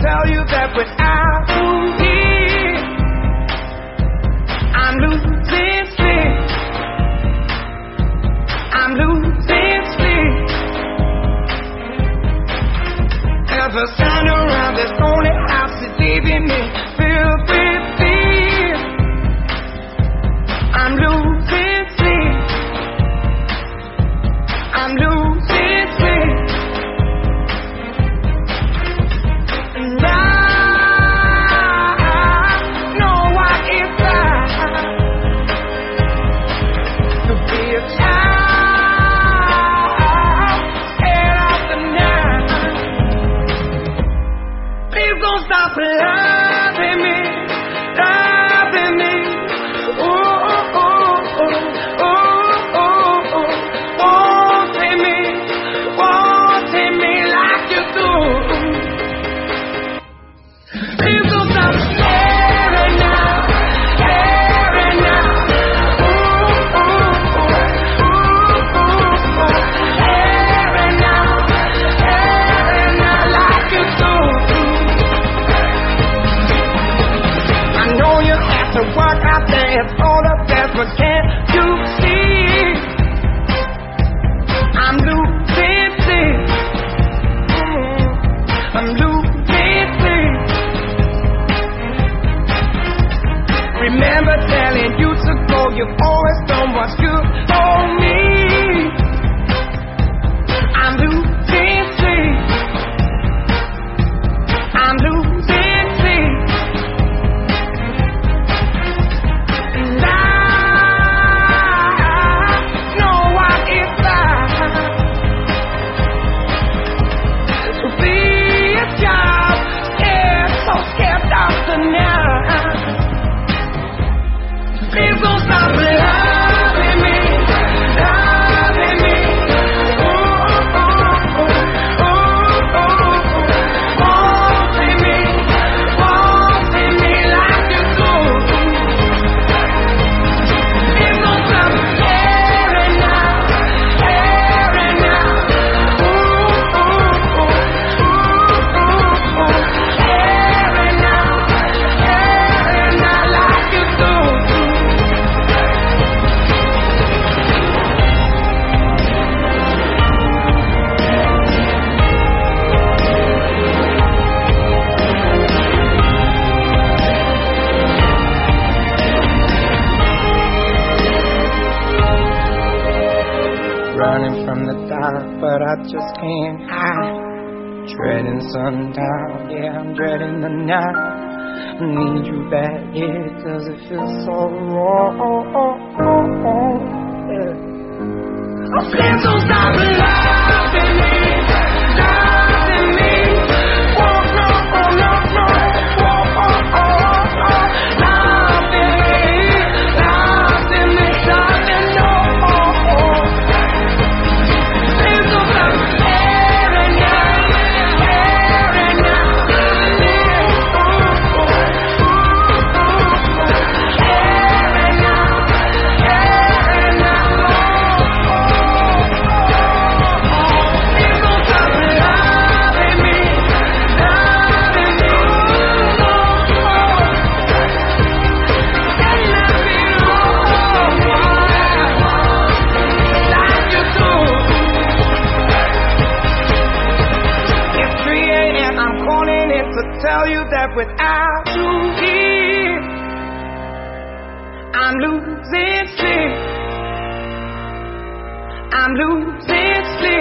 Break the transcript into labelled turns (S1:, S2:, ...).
S1: tell you that without you here, I'm losing sleep. I'm losing sleep. Ever stand around this lonely house that's leaving me filled with fear. I'm losing sleep. I'm losing sleep. And I know what it's like to be a child scared of the night. Please don't stop loving me, loving me. Oh, oh, oh, oh, oh, oh, oh. Wanting me like you do. Please don't stop staring now, staring now. Ooh, ooh, ooh, ooh, ooh, ooh. Staring now like you do. I know you have to work out there for the best, but can't you see? I'm losing sleep. I'm losing sleep. Remember telling you to go, you've always done what's good for me. I'm losing sleep. I'm losing sleep. And I know what it's like to be a child, scared, so scared of the night. Please don't stop loving me, loving me. Ooh, ooh, ooh, ooh, ooh, ooh. Wanting me like you do. Please don't stop staring now, staring now. Ooh, ooh, ooh, ooh, ooh, ooh. Staring now like you do. Running from the dark, but I just can't hide. Dreading sundown, yeah, I'm dreading the night. I need you back, yeah, 'cause it feels so wrong. Yeah. Oh, please don't stop loving me, loving me. Oh, no, oh, no, no. Oh, oh, oh, oh. Loving me, loving me, loving no. Oh, oh. Please don't stop staring now, staring now. Ooh, ooh, ooh, ooh, ooh. Staring now, staring now. Please don't stop loving me, loving me. Can I be wrong like you do? It's 3 a.m. I'm calling in to tell you that without you here, I'm losing sleep. I'm losing sleep.